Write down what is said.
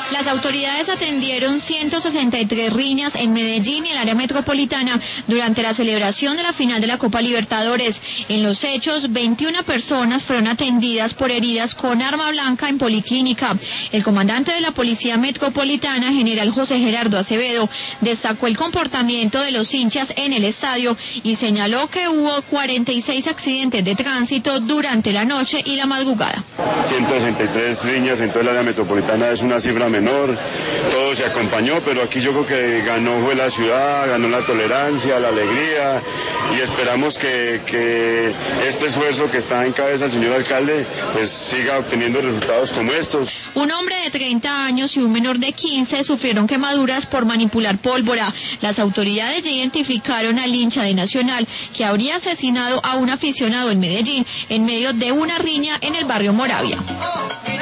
Las autoridades atendieron 163 riñas en Medellín y el área metropolitana durante la celebración de la final de la Copa Libertadores. En los hechos, 21 personas fueron atendidas por heridas con arma blanca en policlínica. El comandante de la Policía Metropolitana, general José Gerardo Acevedo, destacó el comportamiento de los hinchas en el estadio y señaló que hubo 46 accidentes de tránsito durante la noche y la madrugada. 163 riñas en toda el área metropolitana es una cifra menor, todo se acompañó, pero aquí yo creo que ganó fue la ciudad, ganó la tolerancia, la alegría, y esperamos que este esfuerzo que está en cabeza el señor alcalde pues siga obteniendo resultados como estos. Un hombre de 30 años y un menor de 15 sufrieron quemaduras por manipular pólvora. Las autoridades ya identificaron al hincha de Nacional que habría asesinado a un aficionado en Medellín en medio de una riña en el barrio Moravia.